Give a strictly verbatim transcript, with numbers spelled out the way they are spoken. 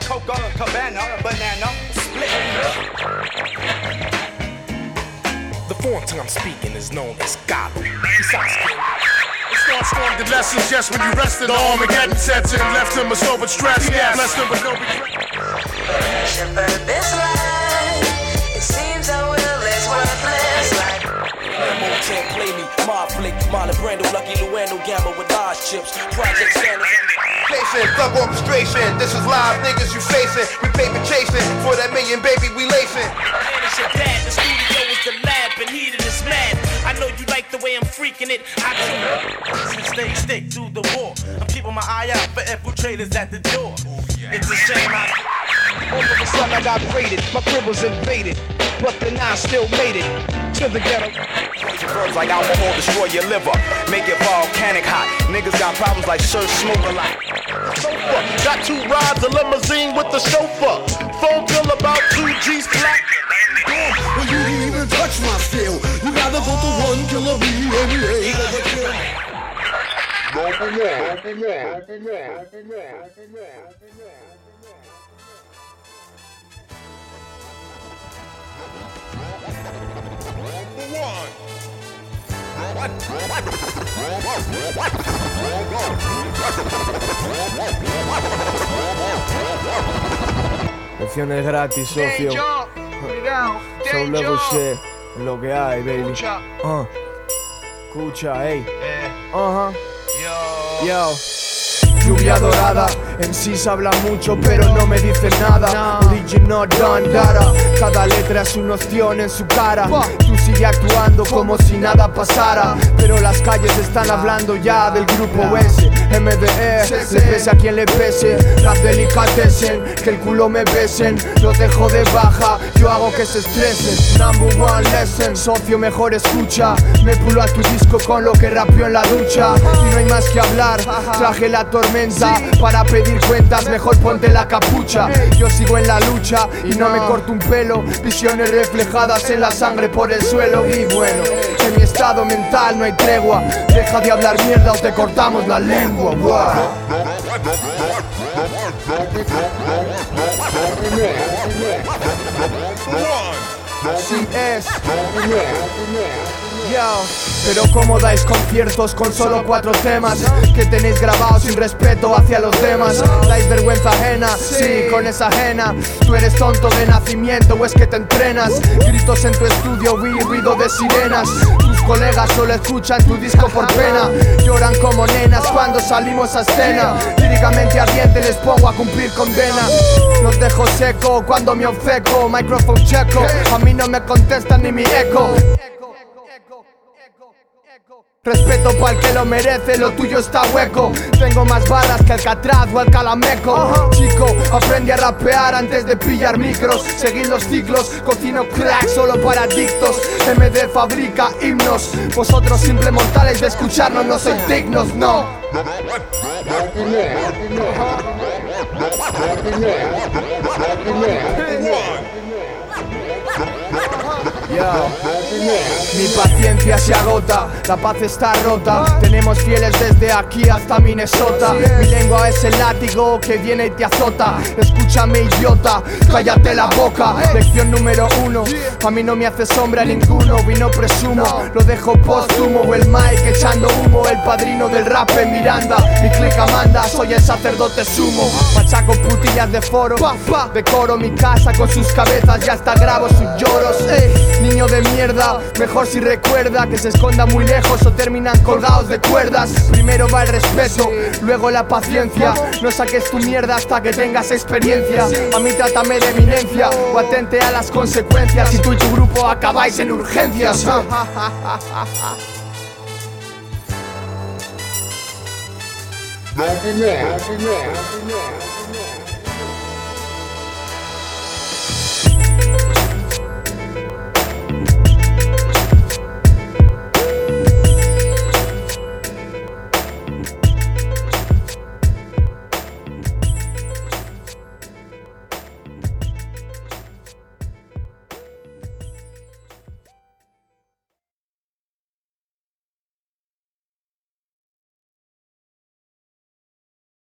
Coca, Cabana, banana, split. The foreign tongue I'm speaking is known as goblin. Besides, Storm, storm the lessons just when you rested. The Armageddon sets in, left him with sober stress. Yeah, blessed him with no regret. This life, it seems our will is worthless. Like Lamo can't play me, my flick, Marlon Brando, Lucky Luano, Gamma with large chips. Project standards. Patient, thug orchestration. This is live niggas you facing. We paper chasing for that million, baby, we lacing. It's your dad, the studio is the lab, and heated is mad. I know you like the way I'm freaking it. I do. Stay, stay through the war. I'm keeping my eye out for infiltrators at the door. It's a shame I. All of a sudden I got raided, my crib was invaded, but then I still made it to the ghetto. Poison verbs like alcohol destroy your liver, make it volcanic hot. Niggas got problems like Sir Smoke a lot. Sofa, got two rides, a limousine with the chauffeur. Phone bill about two G's flat. Well, you didn't even touch my scale. You gotta go to one killer bee every day. Number one, number one, number Lecciones gratis, socio. Cuidado, Soul level shit, es lo que hay, baby. Escucha. Uh. Escucha, ey. Eh, Ajá. yo. Yo. Lluvia dorada, en sí se habla mucho pero no me dicen nada. Original Don Dara, cada letra es una opción en su cara. Tú sigue actuando como si nada pasara, pero las calles están hablando ya del grupo S, M D E, le pese a quien le pese. Rap delicatessen, que el culo me besen. Los dejo de baja, yo hago que se estresen. Number one lesson, socio mejor escucha. Me pulo a tu disco con lo que rapeo en la ducha. Y no hay más que hablar, traje la tormenta para pedir cuentas, mejor ponte la capucha. Yo sigo en la lucha y no me corto un pelo. Visiones reflejadas en la sangre por el suelo. Y bueno, en mi estado mental no hay tregua. Deja de hablar mierda o te cortamos la lengua. Wow. Así es. Yo, pero como dais conciertos con solo cuatro temas que tenéis grabados sin respeto hacia los demás. Dais vergüenza ajena, sí, con esa ajena. Tú eres tonto de nacimiento o es que te entrenas. Gritos en tu estudio, vi ruido de sirenas. Tus colegas solo escuchan tu disco por pena. Lloran como nenas cuando salimos a escena. Líricamente ardiente les pongo a cumplir condena. Los dejo seco cuando me obceco. Microphone checo, a mí no me contestan ni mi eco. Respeto pa'l que lo merece, lo tuyo está hueco. Tengo más balas que Alcatraz o el Calameco. Chico, aprende a rapear antes de pillar micros. Seguid los ciclos, cocino crack solo para adictos. M D fabrica himnos. Vosotros simples mortales de escucharnos no sois dignos, no. Yo. Mi paciencia se agota, la paz está rota. Tenemos fieles desde aquí hasta Minnesota. Mi lengua es el látigo que viene y te azota. Escúchame, idiota, cállate la boca. Lección número uno, a mí no me hace sombra ninguno. Vino presumo, lo dejo póstumo. O el Mike echando humo, el padrino del rap en Miranda. Mi clica manda, soy el sacerdote sumo. Machaco putillas de foro, decoro mi casa con sus cabezas. Ya hasta grabo sus lloros, ey. Niño de mierda, mejor si recuerda que se esconda muy lejos o terminan colgados de cuerdas. Primero va el respeto, luego la paciencia. No saques tu mierda hasta que tengas experiencia. A mí trátame de eminencia o atente a las consecuencias si tú y tu grupo acabáis en urgencias. Number one, number one, number one.